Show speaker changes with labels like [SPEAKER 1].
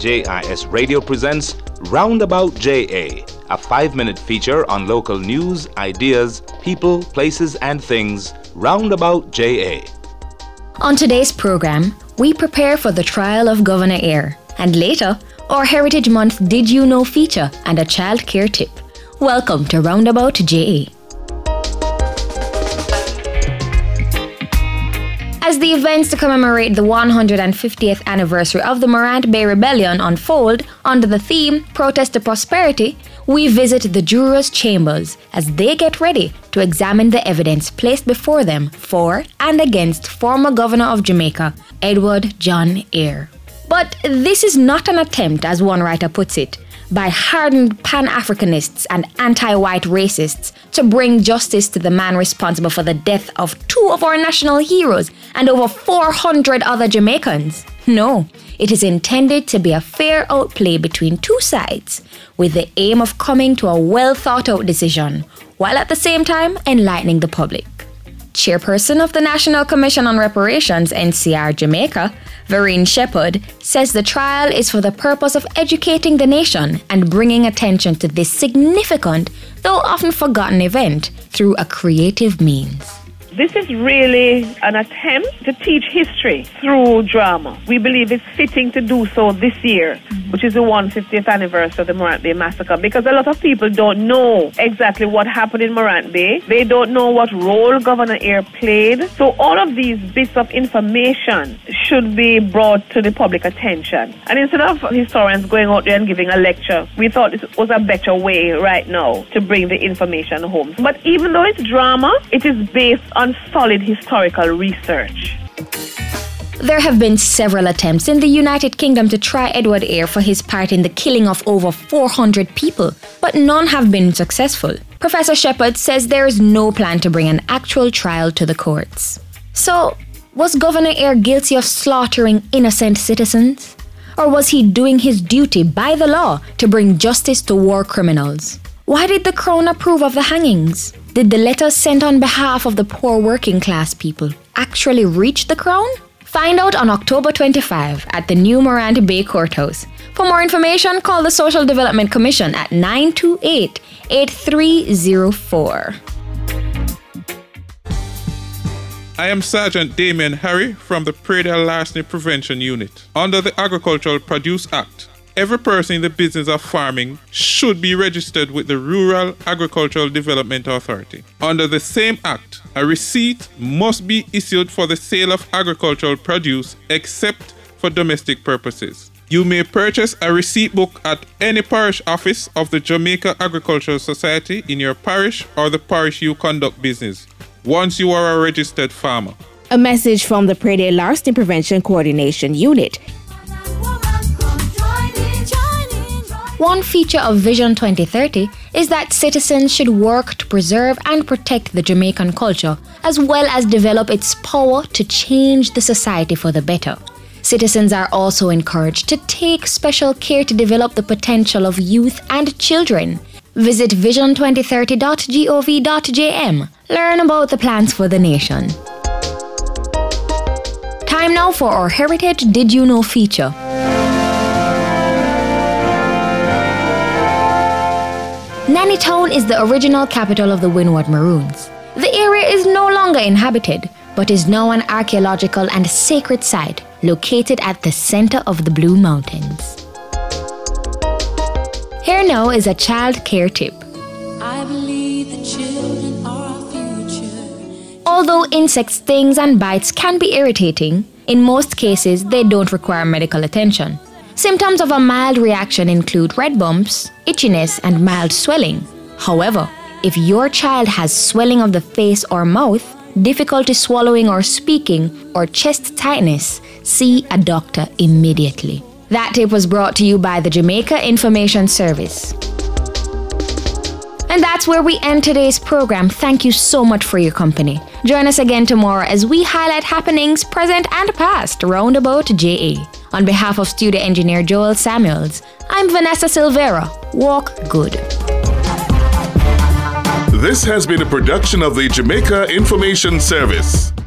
[SPEAKER 1] JIS Radio presents Roundabout JA, a 5-minute feature on local news, ideas, people, places, and things. Roundabout JA.
[SPEAKER 2] On today's program, we prepare for the trial of Governor Eyre, and later, our Heritage Month Did You Know feature and a child care tip. Welcome to Roundabout JA. As the events to commemorate the 150th anniversary of the Morant Bay Rebellion unfold under the theme Protest to Prosperity, we visit the jurors' chambers as they get ready to examine the evidence placed before them for and against former Governor of Jamaica, Edward John Eyre. But this is not an attempt, as one writer puts it, by hardened Pan-Africanists and anti-white racists to bring justice to the man responsible for the death of 2 of our national heroes and over 400 other Jamaicans. No, it is intended to be a fair outplay between 2 sides, with the aim of coming to a well-thought-out decision, while at the same time enlightening the public. Chairperson of the National Commission on Reparations, NCR Jamaica, Vereen Shepherd, says the trial is for the purpose of educating the nation and bringing attention to this significant, though often forgotten event through a creative means.
[SPEAKER 3] This is really an attempt to teach history through drama. We believe it's fitting to do so this year, which is the 150th anniversary of the Morant Bay Massacre, because a lot of people don't know exactly what happened in Morant Bay. They don't know what role Governor Eyre played. So all of these bits of information should be brought to the public attention. And instead of historians going out there and giving a lecture, we thought this was a better way right now to bring the information home. But even though it's drama, it is based on solid historical research.
[SPEAKER 2] There have been several attempts in the United Kingdom to try Edward Eyre for his part in the killing of over 400 people, but none have been successful. Professor Shepherd says there is no plan to bring an actual trial to the courts. So, was Governor Eyre guilty of slaughtering innocent citizens? Or was he doing his duty by the law to bring justice to war criminals? Why did the Crown approve of the hangings? Did the letters sent on behalf of the poor working class people actually reach the Crown? Find out on October 25 at the new Morant Bay Courthouse. For more information, call the Social Development Commission at 928-8304.
[SPEAKER 4] I am Sergeant Damien Harry from the Prairie Larceny Prevention Unit. Under the Agricultural Produce Act, every person in the business of farming should be registered with the Rural Agricultural Development Authority. Under the same act, a receipt must be issued for the sale of agricultural produce except for domestic purposes. You may purchase a receipt book at any parish office of the Jamaica Agricultural Society in your parish or the parish you conduct business, once you are a registered farmer.
[SPEAKER 5] A message from the Prairie Larceny Prevention Coordination Unit.
[SPEAKER 2] One feature of Vision 2030 is that citizens should work to preserve and protect the Jamaican culture, as well as develop its power to change the society for the better. Citizens are also encouraged to take special care to develop the potential of youth and children. Visit vision2030.gov.jm. Learn about the plans for the nation. Time now for our Heritage Did You Know feature. Nannytown is the original capital of the Windward Maroons. The area is no longer inhabited, but is now an archaeological and sacred site located at the center of the Blue Mountains. Here now is a child care tip.
[SPEAKER 6] I believe the children are our future.
[SPEAKER 2] Although insect stings and bites can be irritating, in most cases they don't require medical attention. Symptoms of a mild reaction include red bumps, itchiness, and mild swelling. However, if your child has swelling of the face or mouth, difficulty swallowing or speaking, or chest tightness, see a doctor immediately. That tip was brought to you by the Jamaica Information Service. And that's where we end today's program. Thank you so much for your company. Join us again tomorrow as we highlight happenings present and past roundabout JA. On behalf of studio engineer Joel Samuels, I'm Vanessa Silvera. Walk good.
[SPEAKER 7] This has been a production of the Jamaica Information Service.